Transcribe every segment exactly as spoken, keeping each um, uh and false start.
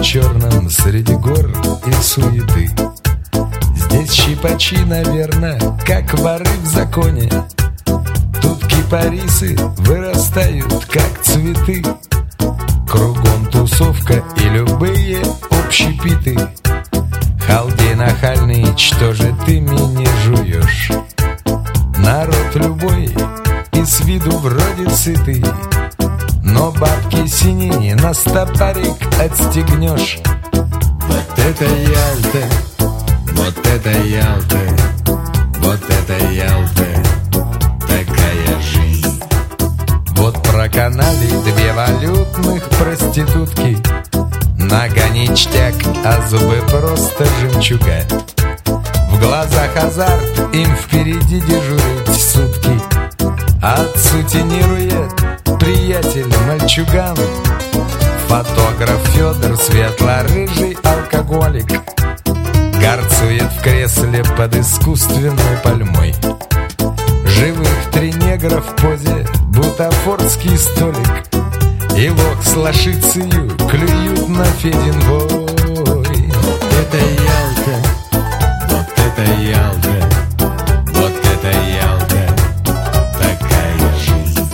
черном среди гор и суеты. Здесь щипачи, наверное, как воры в законе. Тут кипарисы вырастают, как цветы. Кругом тусовка и любые общепиты. Халдей нахальный, что же ты меня жуешь? Народ любой и с виду вроде сытый, но бабки синие на стопарик отстегнешь. Вот это Ялта, вот это Ялта, вот это Ялта, такая жизнь. Вот проканали две валютных проститутки. Нога ништяк, а зубы просто жемчуга. В глазах азарт, им впереди дежурить сутки. Отсутенирует приятель мальчуган. Фотограф Федор, светло-рыжий алкоголик, горцует в кресле под искусственной пальмой. Живых три негра в позе бутафорский столик. И лох с лошицею клюют на Федин вой. Это Ялта, вот это Ялта, вот это Ялта, такая жизнь.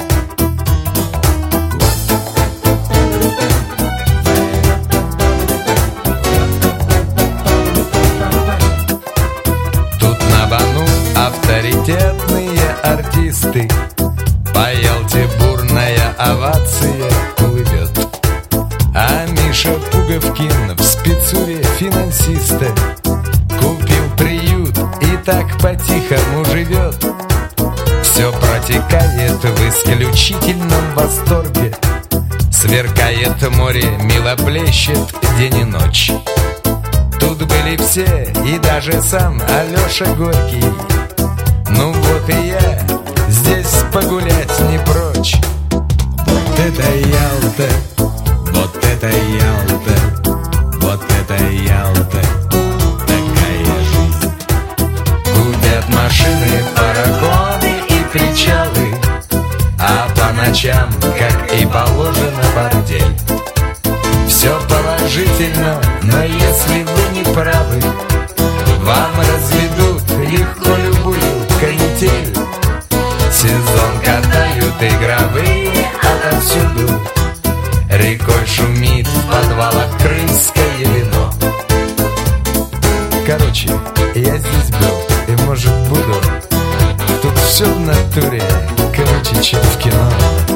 Тут на Бону авторитетные артисты. По Ялте бурная овация плывет. А Миша Пуговкин в спецуре финансиста купил приют и так по-тихому живет. Все протекает в исключительном восторге. Сверкает море, мило плещет день и ночь. Тут были все, и даже сам Алеша Горький. Ну вот и я здесь погулять не прочь. Вот это Ялта, вот это Ялта, вот это Ялта, такая жизнь. Гудят машины, пароходы и причалы, а по ночам, как и положено, бордель. Все положительно, но если вы не правы, вам разведут легко любую канитель. Сезон катают игровые отовсюду. Рекой шумит в подвалах крымское вино. Короче, я здесь был и, может, буду. Тут все в натуре, короче, чем в кино.